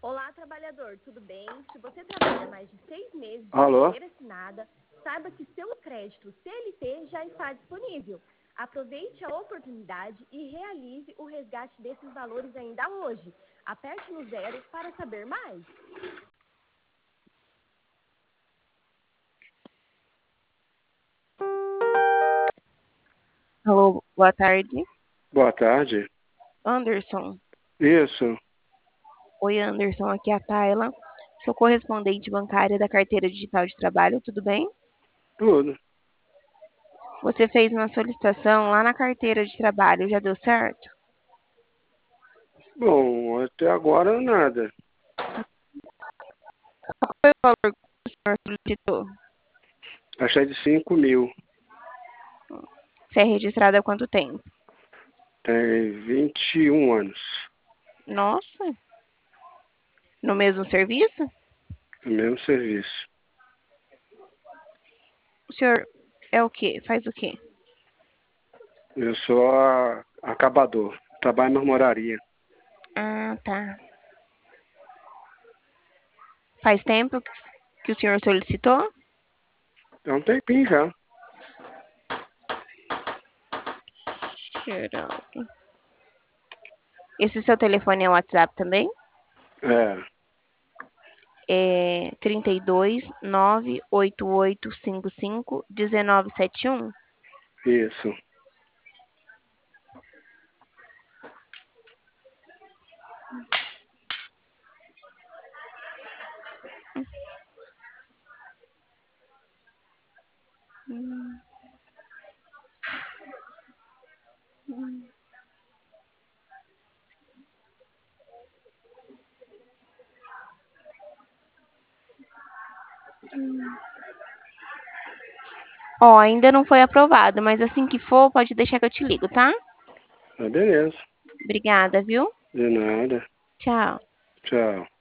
Olá, trabalhador, tudo bem? Se você trabalha mais de 6 meses de Alô? carteira assinada, saiba que seu crédito CLT já está disponível. Aproveite a oportunidade e realize o resgate desses valores ainda hoje. Aperte no 0 para saber mais. Alô, boa tarde. Boa tarde. Anderson. Isso, Oi, Anderson, aqui é a Tayla. Sou correspondente bancária da Carteira Digital de Trabalho, tudo bem? tudo. Você fez uma solicitação lá na Carteira de Trabalho, já deu certo? Bom, até agora nada. Qual foi o valor que o senhor solicitou? Achei de 5.000. Você é registrado há quanto tempo? Tem 21 anos. Nossa, no mesmo serviço? O mesmo serviço. O senhor é o quê? Faz o quê? Eu sou acabador. Trabalho na marmoraria. Ah, tá. Faz tempo que o senhor solicitou? É um tempinho já. Geraldo. Esse seu telefone é WhatsApp também? É, É 32 98855 1971. isso. Ó, ainda não foi aprovado, mas assim que for, pode deixar que eu te ligo, tá? Tá beleza. Obrigada, viu? De nada. Tchau. Tchau.